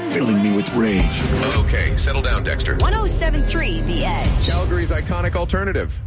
filling me with rage. Okay, settle down, Dexter. 107.3 The Edge. Calgary's iconic alternative.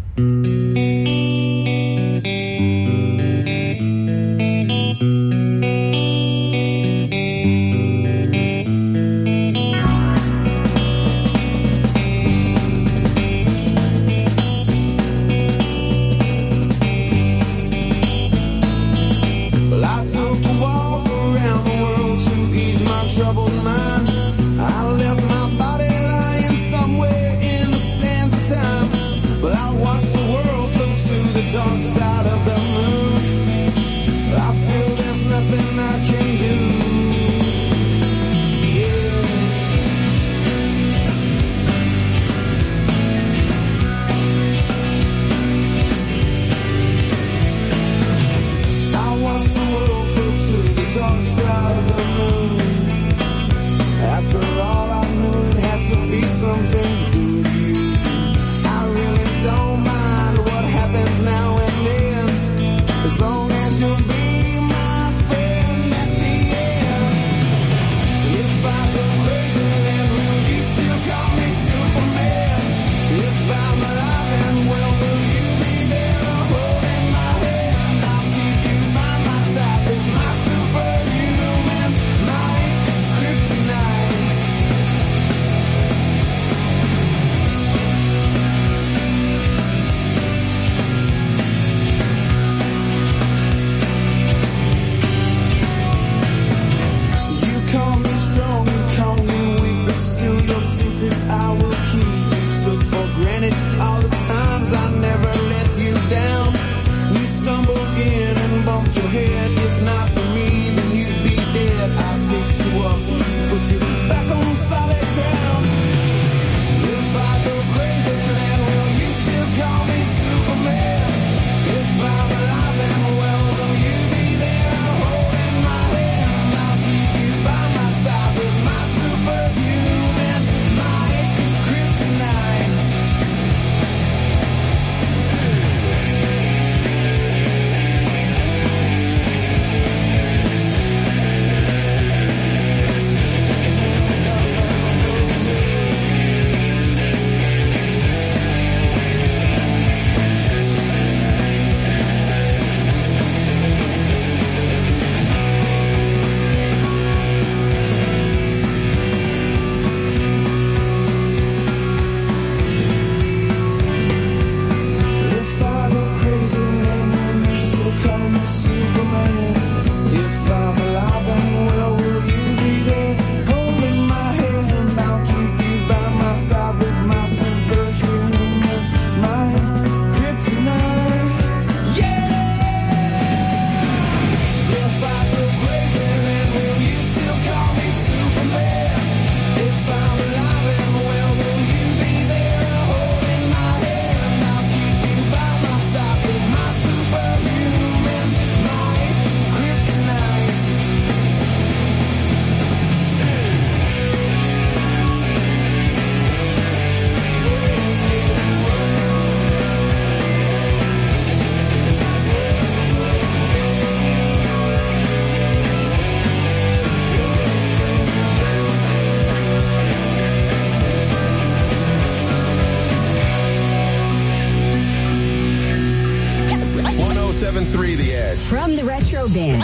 From the Retro Band.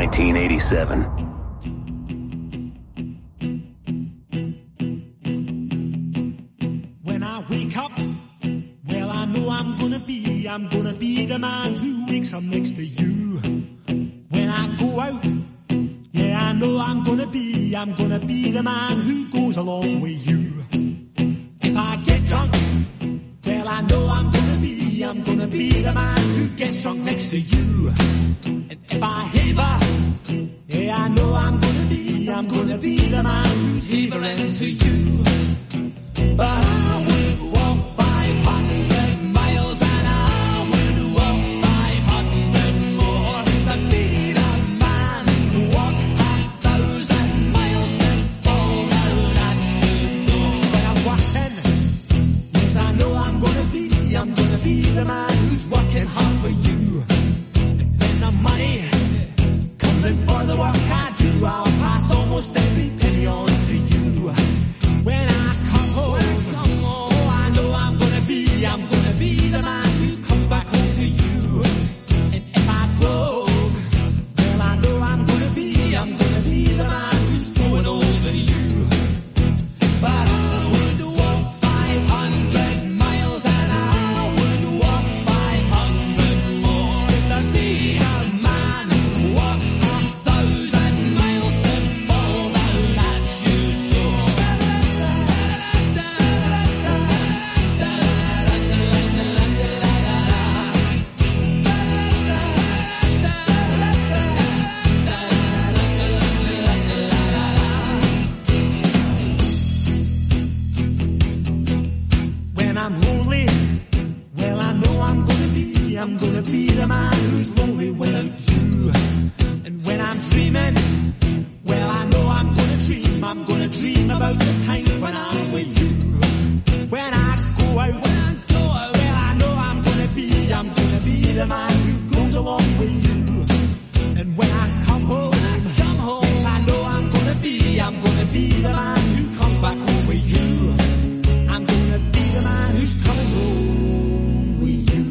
1987. When I wake up, well, I know I'm gonna be the man who wakes up next to you. When I go out, yeah, I know I'm gonna be the man who goes along with you. If I get drunk, well, I know I'm gonna be the man who gets drunk next to you. And if I haver, yeah, I know I'm gonna be the man who's havering to you. But I would walk 500 miles and I would walk 500 more to be the man who walked 1,000 miles to fall down at I'm lonely, well, I know I'm gonna be the man who's lonely without you. And when I'm dreaming, well, I know I'm gonna dream about the time when I'm with you. When I go out, well, I know I'm gonna be the man who goes along with you. And when I come home, yes, I know I'm gonna be the man who comes back home with you. I'm gonna be the man who's coming home with you.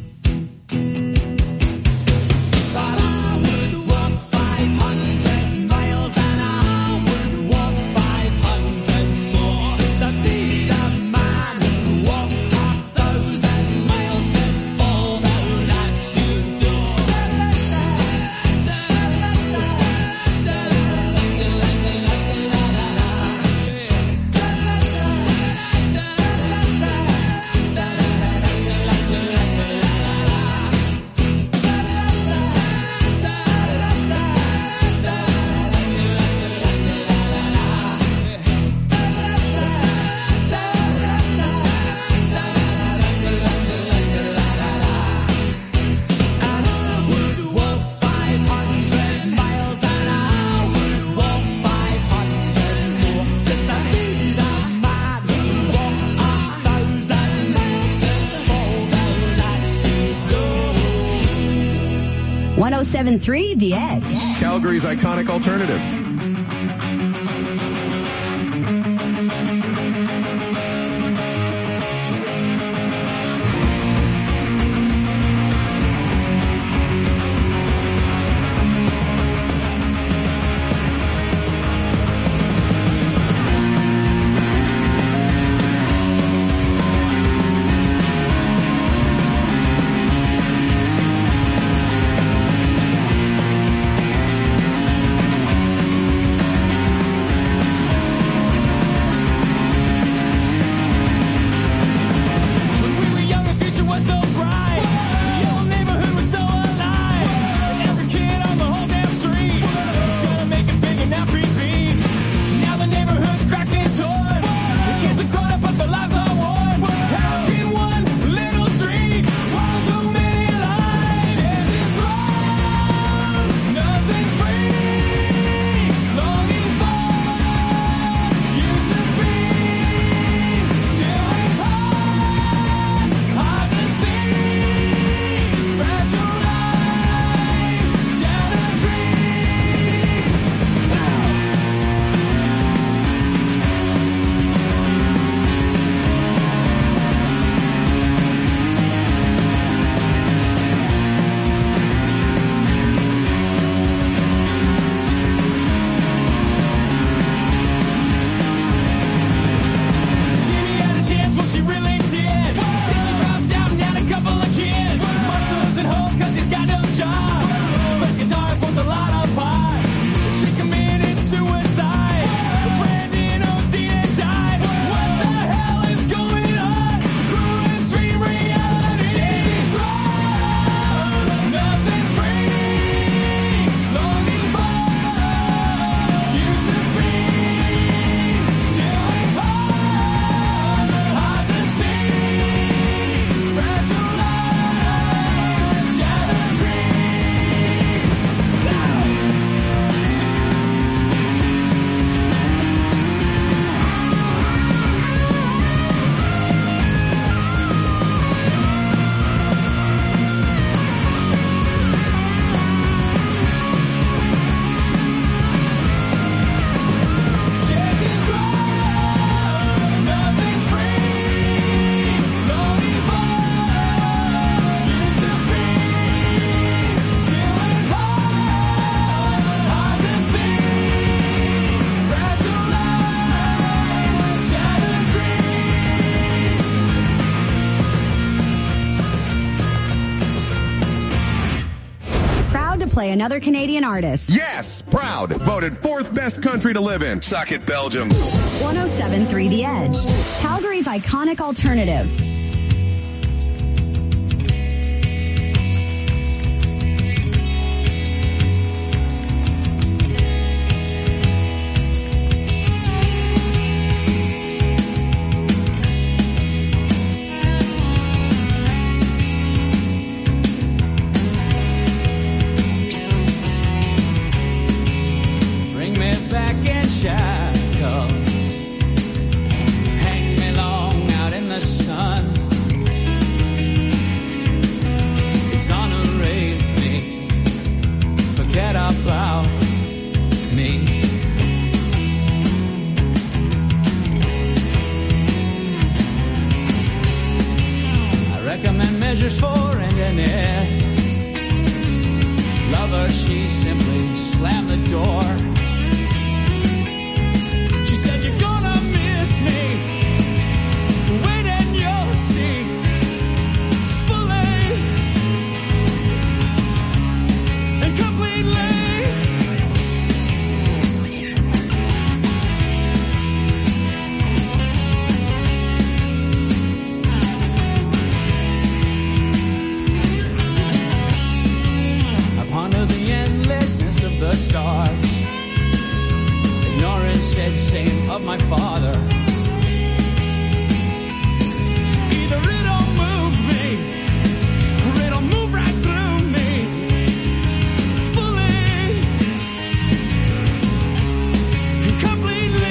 But I would walk 500 miles and I would walk 500 more to be the man who walks 1,000 miles to fall down at your door. .1073 The Edge. Calgary's iconic alternative. Play another Canadian artist. Yes, proud. Voted fourth best country to live in. Suck it, Belgium. 1073 The Edge. Calgary's iconic alternative. measures for and an end. Lover, she simply slammed the door. She said, you're gonna miss me. Wait and you'll see. Fully and completely. The stars, ignorance said same of my father. Either it'll move me, or it'll move right through me, fully and completely.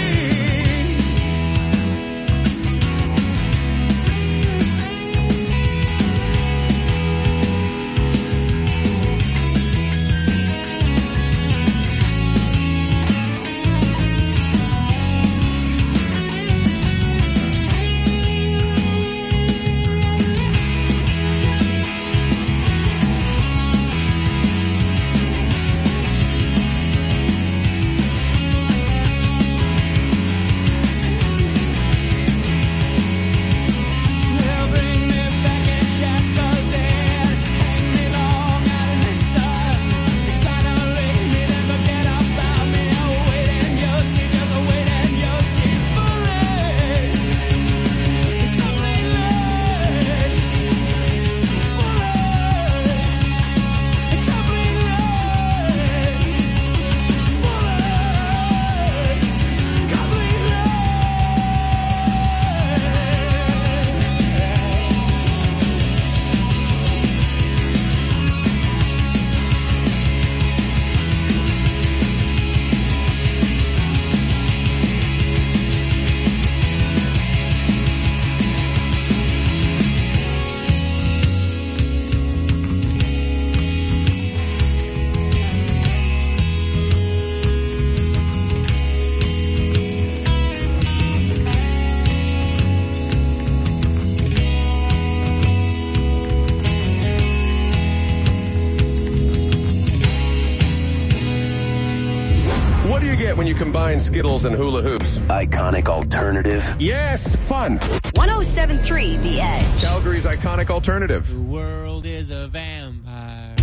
When you combine Skittles and hula hoops. Iconic alternative. Yes, fun. 107.3 The Edge. Calgary's iconic alternative. The world is a vampire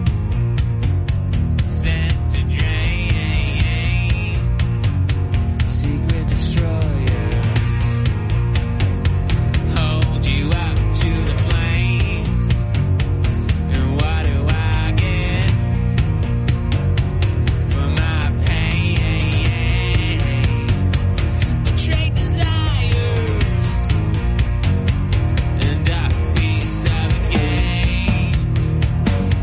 sent to drain secret destroyers. Hold you up to the flames. And what do I get for my pain? Betrayed desires and dark beasts of the game.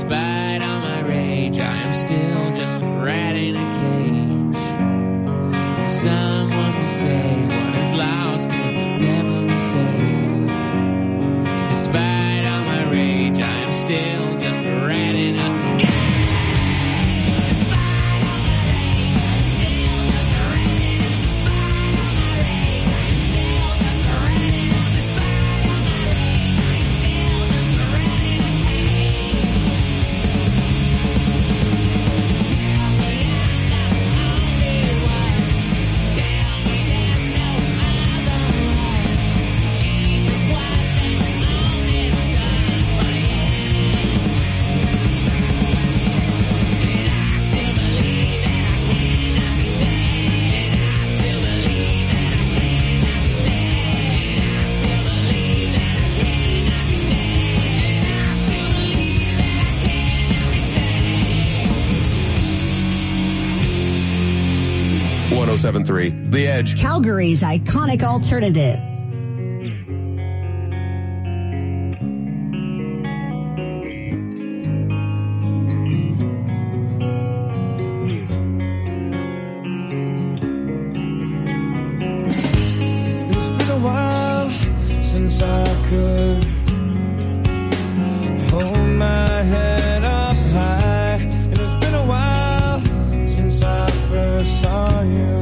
Despite all my rage, I am still just a rat in a cage. And someone will say, what is lost can never be saved. Despite all my rage, I am still just a rat in a cage. The Edge. Calgary's iconic alternative. It's been a while since I could hold my head up high, and it's been a while since I first saw you.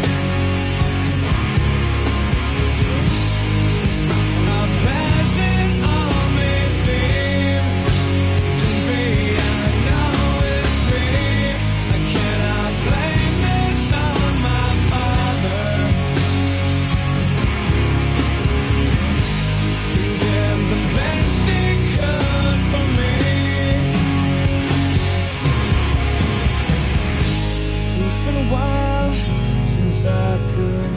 Passing could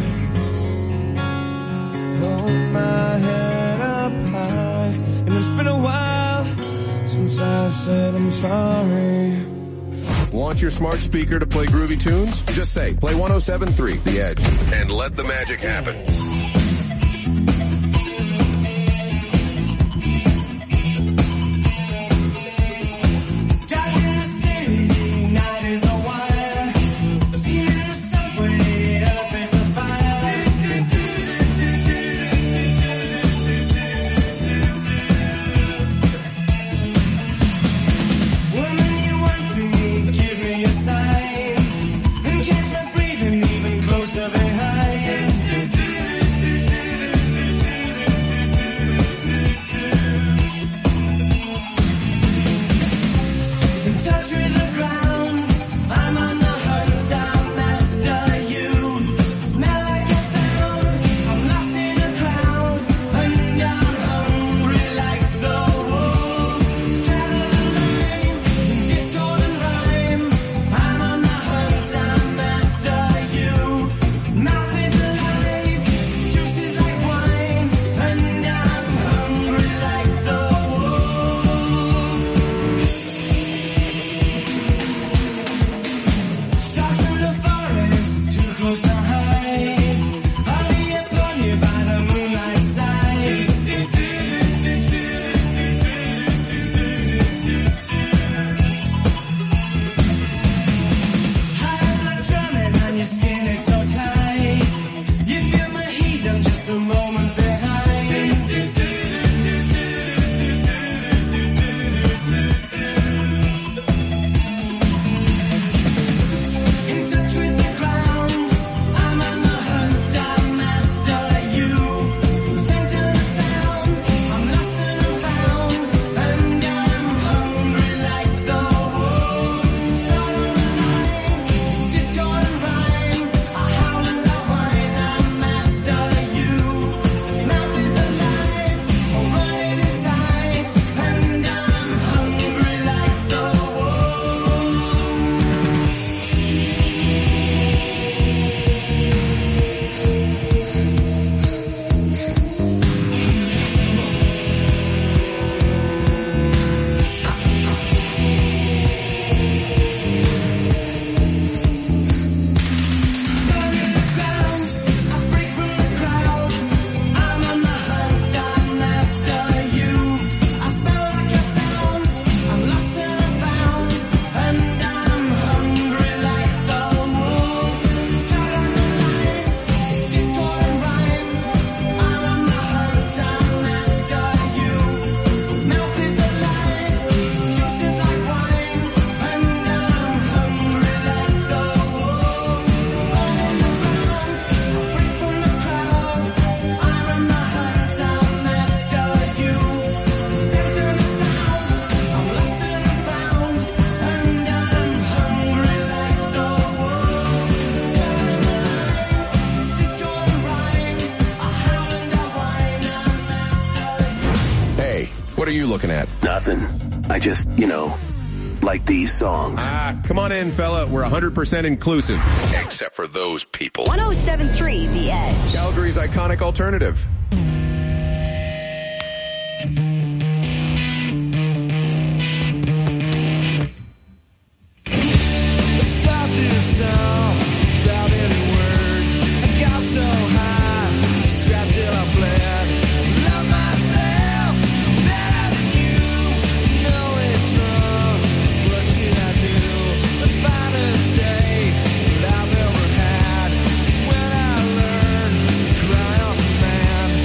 hold my head up high. And it's been a while since I said I'm sorry. Want your smart speaker to play groovy tunes? Just say, play 107.3 The Edge, and let the magic happen. What are you looking at? Nothing. I just, like these songs. Come on in, fella. We're 100% inclusive. Except for those people. 107.3 The Edge. Calgary's iconic alternative. Start this song without any words. I got so high, scratched till I bled. Love myself better than you. Know it's wrong. What should I do? The finest day that I've ever had is when I learned to cry on the man.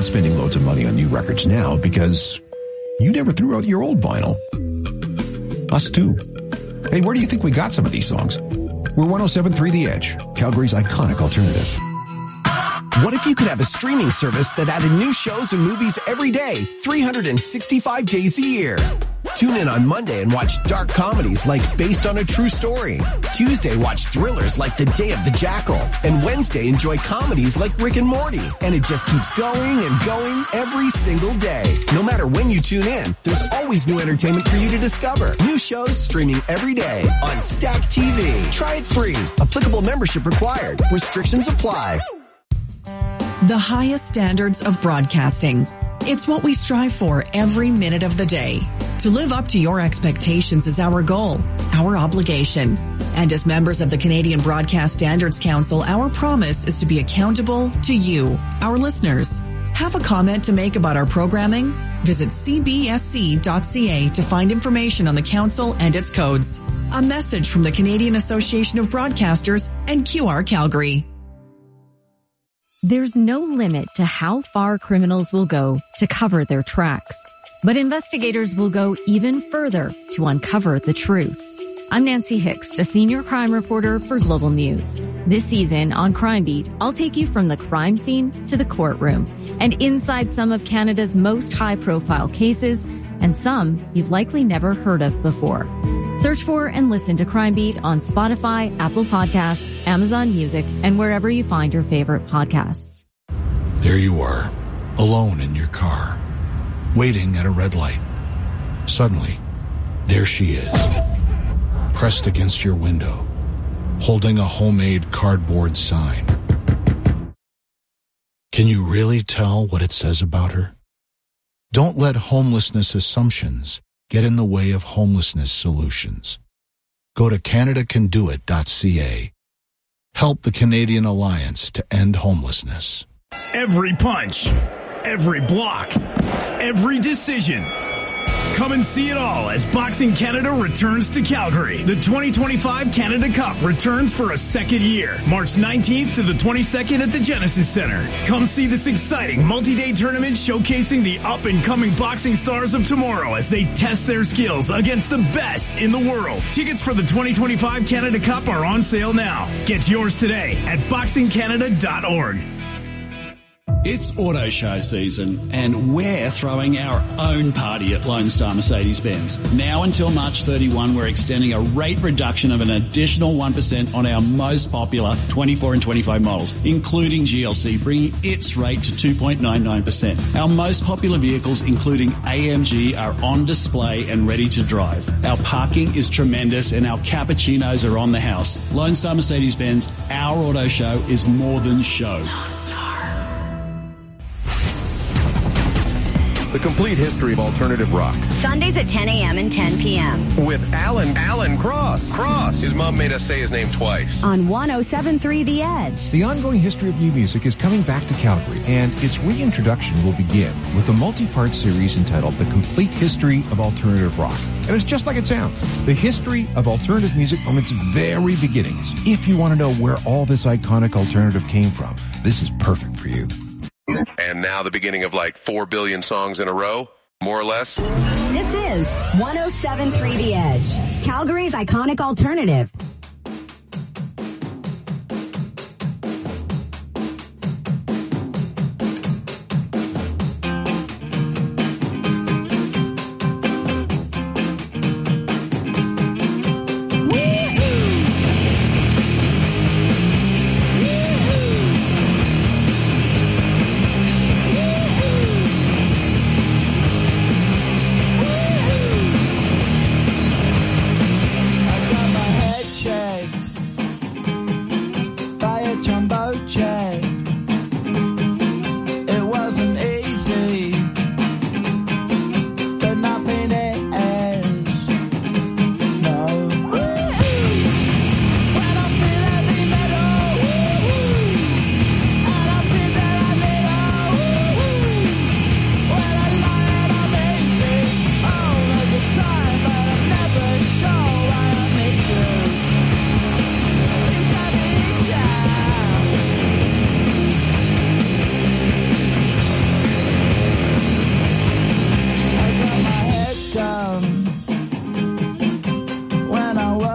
not spending loads of money on new records now because you never threw out your old vinyl. Us too. Hey, where do you think we got some of these songs? We're 107.3 The Edge, Calgary's iconic alternative. What if you could have a streaming service that added new shows and movies every day, 365 days a year? Tune in on Monday and watch dark comedies like Based on a True Story. Tuesday, watch thrillers like The Day of the Jackal. And Wednesday, enjoy comedies like Rick and Morty. And it just keeps going and going every single day. No matter when you tune in, there's always new entertainment for you to discover. New shows streaming every day on Stack TV. Try it free. Applicable membership required. Restrictions apply. The highest standards of broadcasting. It's what we strive for every minute of the day. To live up to your expectations is our goal, our obligation. And as members of the Canadian Broadcast Standards Council, our promise is to be accountable to you, our listeners. Have a comment to make about our programming? Visit cbsc.ca to find information on the council and its codes. A message from the Canadian Association of Broadcasters and QR Calgary. There's no limit to how far criminals will go to cover their tracks. But investigators will go even further to uncover the truth. I'm Nancy Hicks, a senior crime reporter for Global News. This season on Crime Beat, I'll take you from the crime scene to the courtroom and inside some of Canada's most high-profile cases and some you've likely never heard of before. Search for and listen to Crime Beat on Spotify, Apple Podcasts, Amazon Music, and wherever you find your favorite podcasts. There you are, alone in your car, waiting at a red light. Suddenly, there she is, pressed against your window, holding a homemade cardboard sign. Can you really tell what it says about her? Don't let homelessness assumptions get in the way of homelessness solutions. Go to CanadaCanDoIt.ca. Help the Canadian Alliance to end homelessness. Every punch, every block, every decision. Come and see it all as Boxing Canada returns to Calgary. The 2025 Canada Cup returns for a second year, March 19th to the 22nd at the Genesis Center. Come see this exciting multi-day tournament showcasing the up-and-coming boxing stars of tomorrow as they test their skills against the best in the world. Tickets for the 2025 Canada Cup are on sale now. Get yours today at boxingcanada.org. It's auto show season, and we're throwing our own party at Lone Star Mercedes-Benz. Now until March 31, we're extending a rate reduction of an additional 1% on our most popular 24 and 25 models, including GLC, bringing its rate to 2.99%. Our most popular vehicles, including AMG, are on display and ready to drive. Our parking is tremendous, and our cappuccinos are on the house. Lone Star Mercedes-Benz, our auto show is more than show. The complete history of alternative rock. Sundays at 10 a.m. and 10 p.m. With Alan Cross. His mom made us say his name twice. On 107.3 The Edge. The ongoing history of new music is coming back to Calgary, and its reintroduction will begin with a multi-part series entitled The Complete History of Alternative Rock. And it's just like it sounds. The history of alternative music from its very beginnings. If you want to know where all this iconic alternative came from, this is perfect for you. And now the beginning of like 4 billion songs in a row, more or less. This is 107.3 The Edge, Calgary's iconic alternative.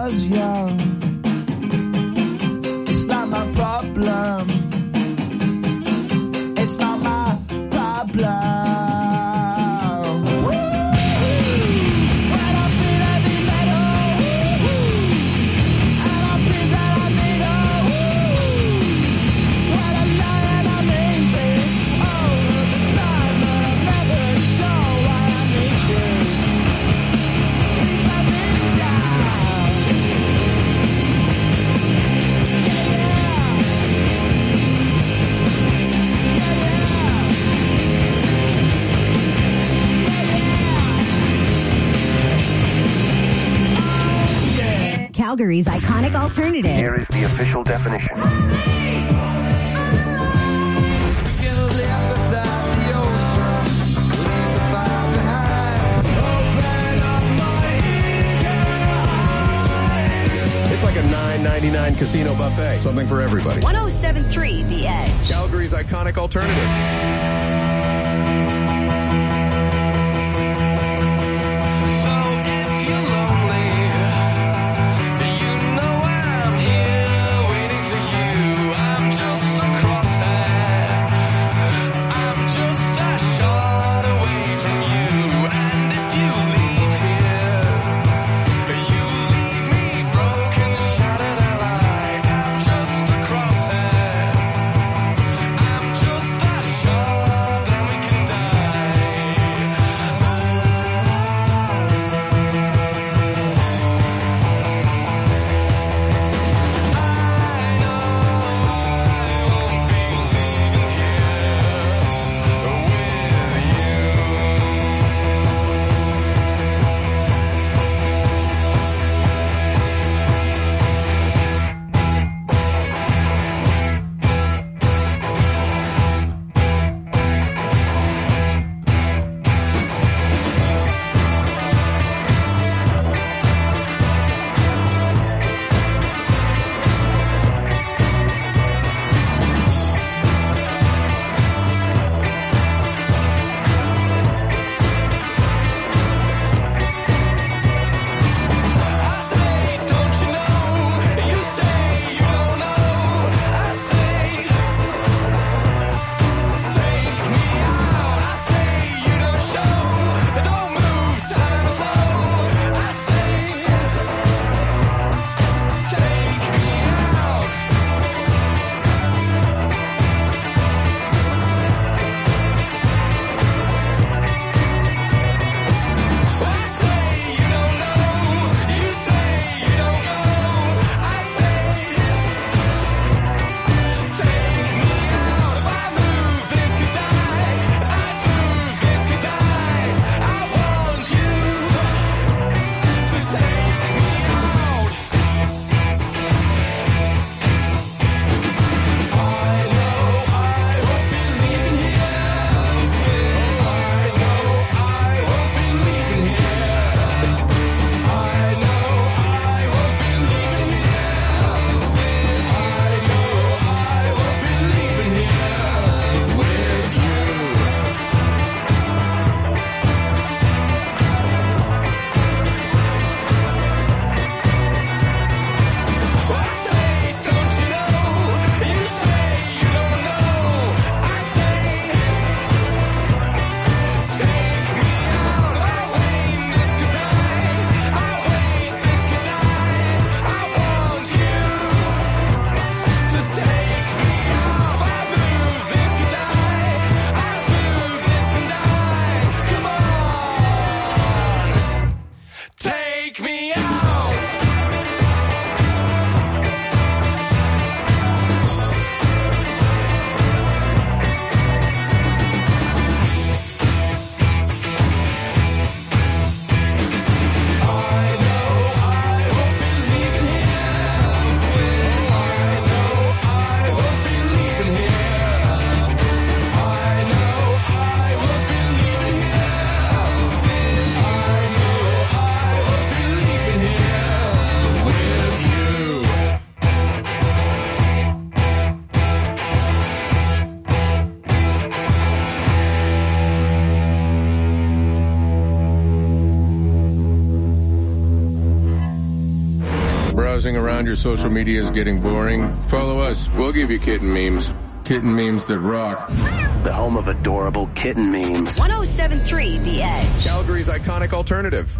was young. It's not my problem. It's not my problem. Calgary's iconic alternative. Here is the official definition. It's like a $9.99 casino buffet. Something for everybody. 107.3 The Edge. Calgary's iconic alternative. I'm just a shot Browsing around your social media is getting boring? Follow us. We'll give you kitten memes. Kitten memes that rock. The home of adorable kitten memes. 107.3 The Edge. Calgary's iconic alternative.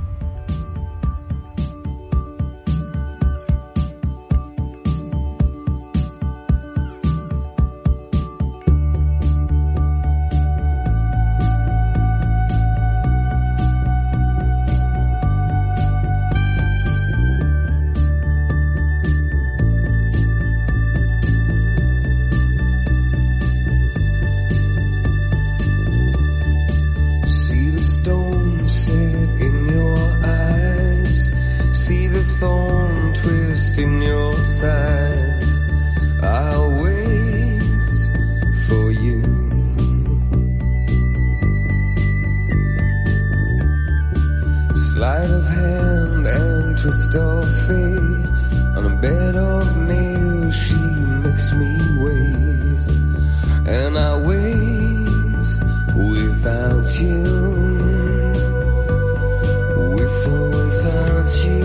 In your side, I'll wait for you. Sleight of hand and twist of fate. On a bed of nails, she makes me wait, and I wait without you, with or without you.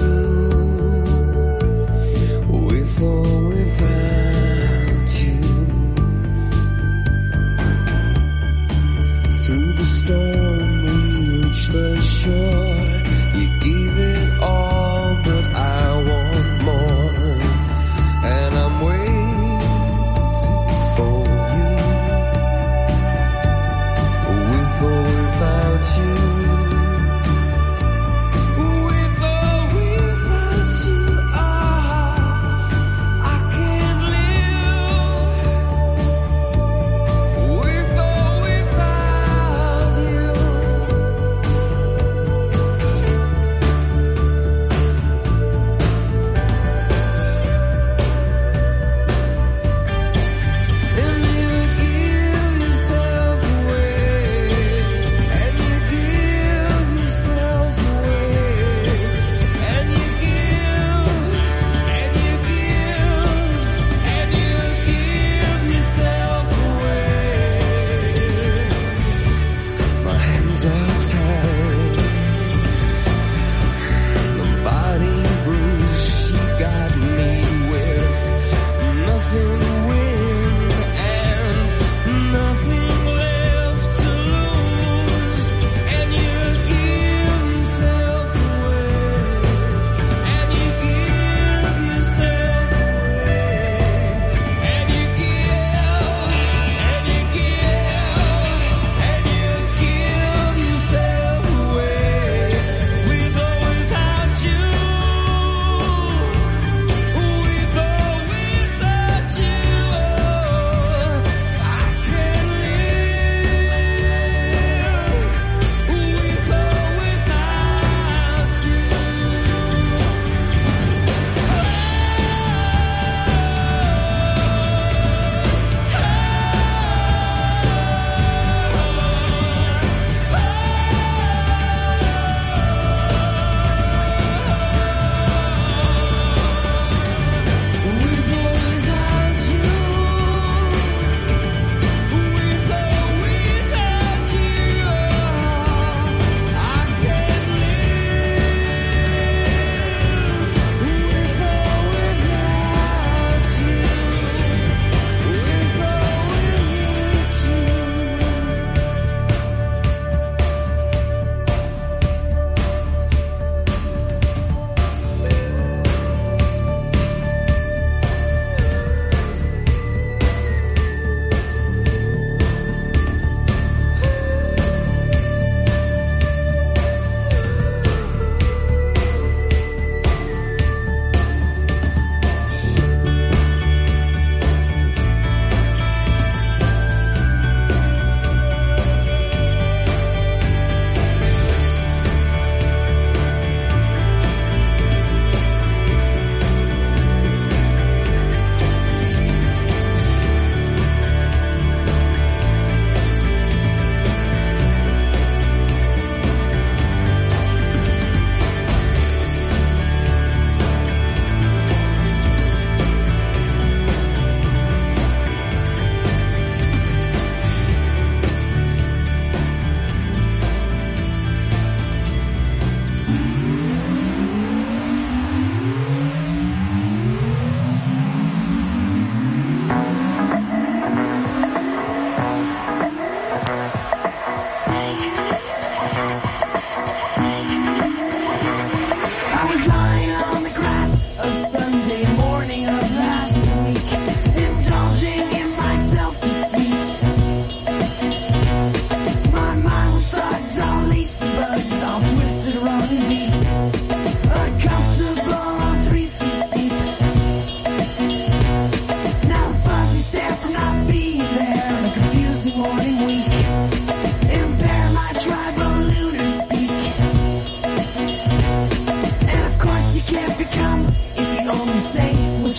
Without you, through the storm we reach the shore. You give it all, but I want more.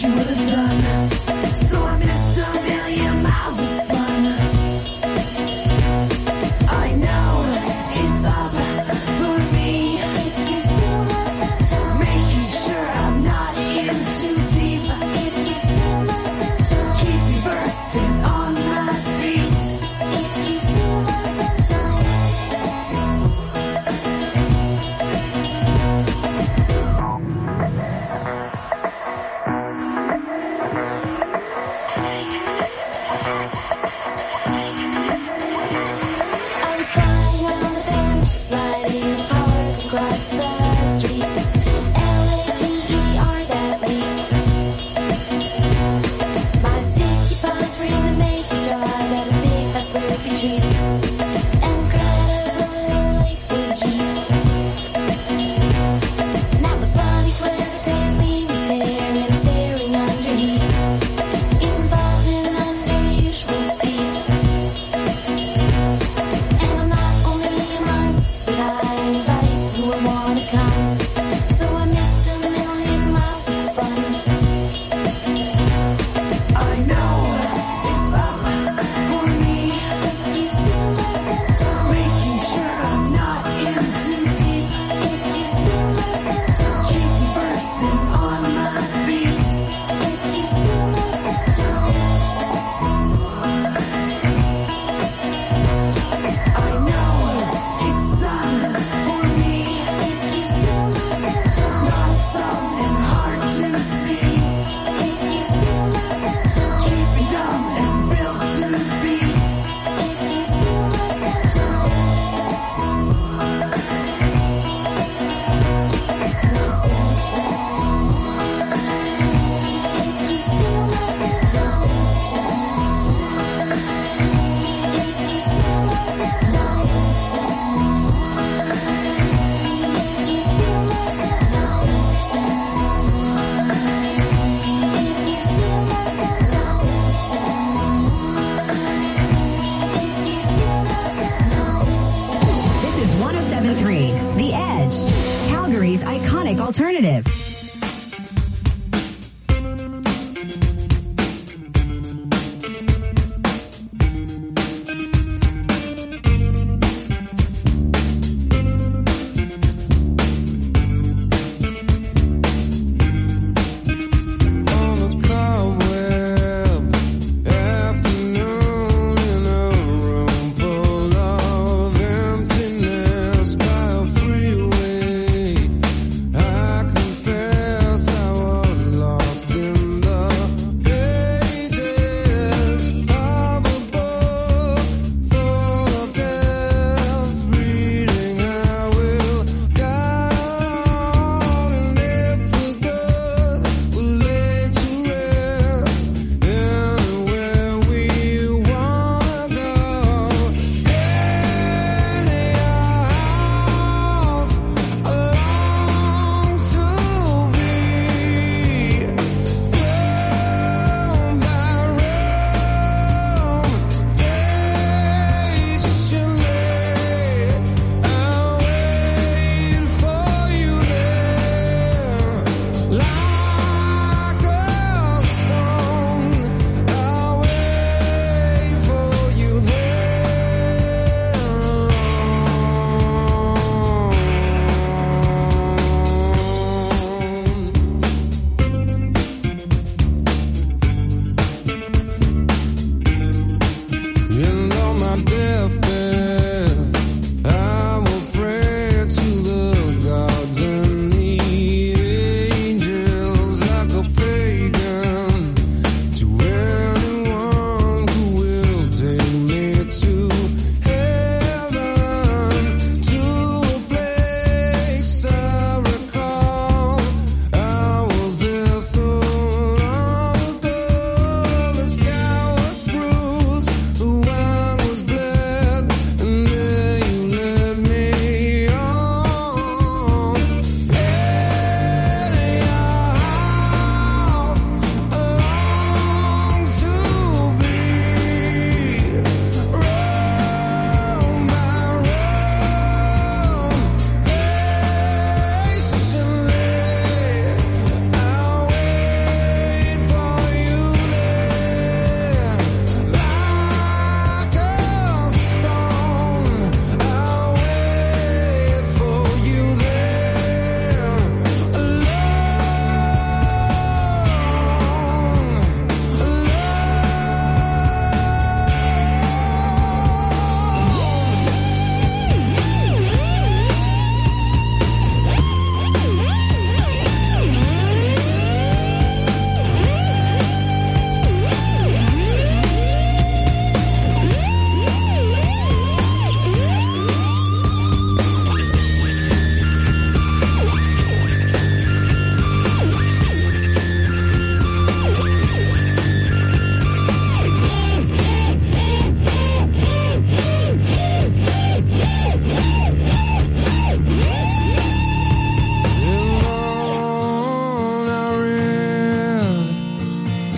she would have done. So I missed a million miles of fun. I know it's up for me, making sure I'm not in too deep. Keep me bursting on my feet.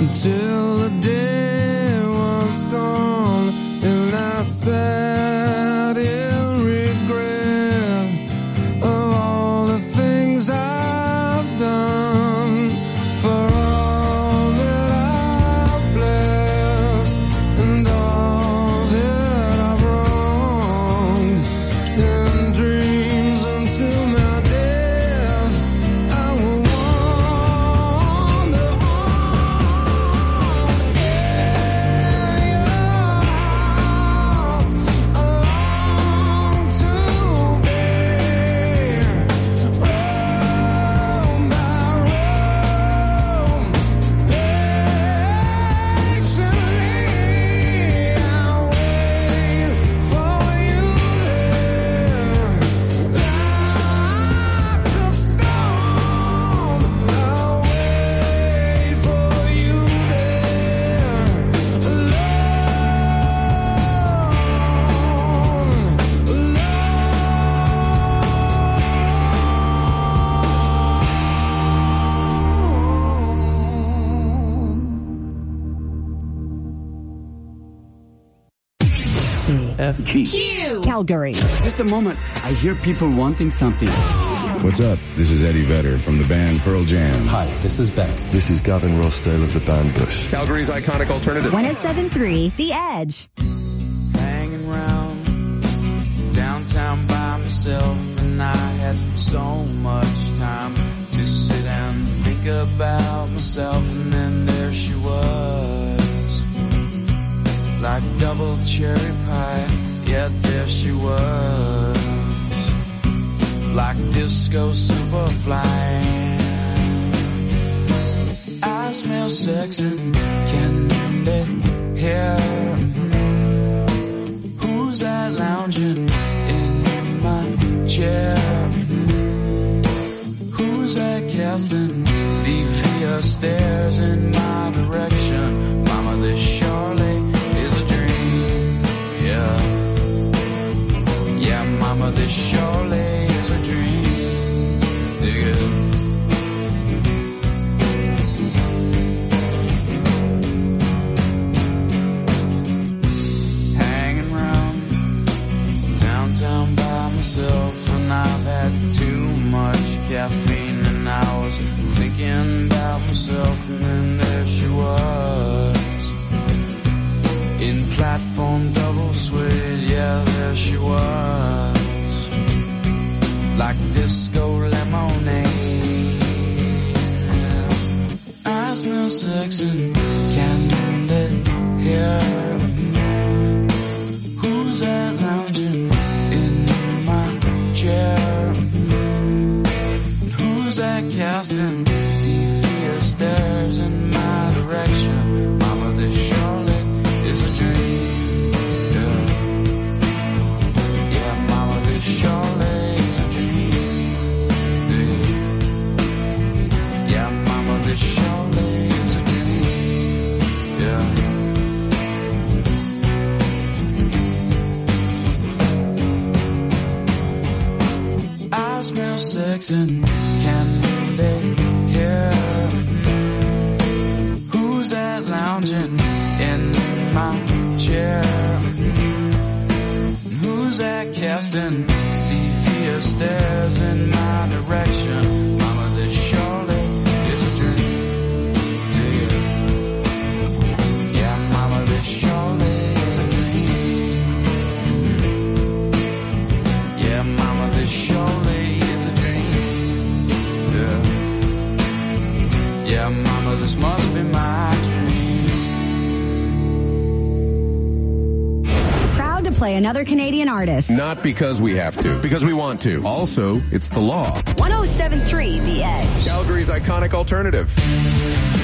until the day was gone, and I sat in regret of all the things I've done, for all that I've blessed and all that I've wronged, in dreams until my death I will wander Q. Calgary. Just a moment. I hear people wanting something. What's up? This is Eddie Vedder from the band Pearl Jam. Hi, this is Beck. This is Gavin Rossdale of the band Bush. Calgary's iconic alternative. 107.3 The Edge. Hanging around downtown by myself, and I had so much time to sit and think about myself, and then there she was, like double cherry pie, yet there she was, like disco superfly. I smell sex and candy hair. Who's that lounging in my chair? Who's that casting devious stares in my direction? Mama, this surely is a dream. Yeah, mama, this surely is a dream. Dig it. Hanging around downtown by myself, and I've had too much caffeine, and I was thinking about myself, and then there she was, in platform double suede, yeah, there she was, like disco lemonade. I smell sex and candy here. Who's that lounging in my chair? Who's that casting devious stares in my direction? Mama, this surely is a dream. Yeah, mama, this surely is a dream. Yeah, mama, this surely is a dream. Yeah. I smell sex and candy here. Who's that lounging in my chair? Who's that casting devious stares in my direction? Mama, this surely is a dream. Dear. Yeah, mama, this surely is a dream. Yeah, mama, this surely is a dream. Yeah, mama, this must be my dream. Proud to play another Canadian artist. Not because we have to, because we want to. Also, it's the law. 107.3 The Edge. Calgary's iconic alternative.